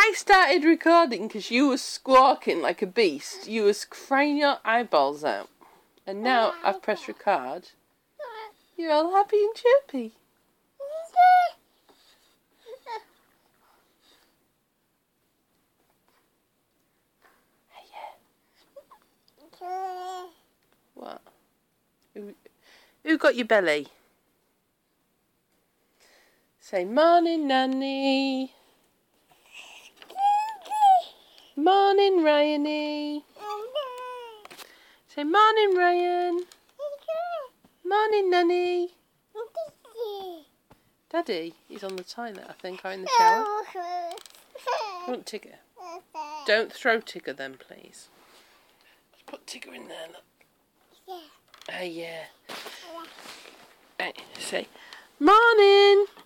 I started recording because you were squawking like a beast. You was crying your eyeballs out. And now I've pressed record. You're all happy and chirpy. What? Who got your belly? Say morning, Nanny. Morning, Ryanie. Say morning, Ryan. Morning, Nanny. Daddy, he's on the toilet, I think, or in the shower. Want Tigger? Don't throw Tigger then, please. Just put Tigger in there, look. Yeah. Yeah. Hey, say, morning.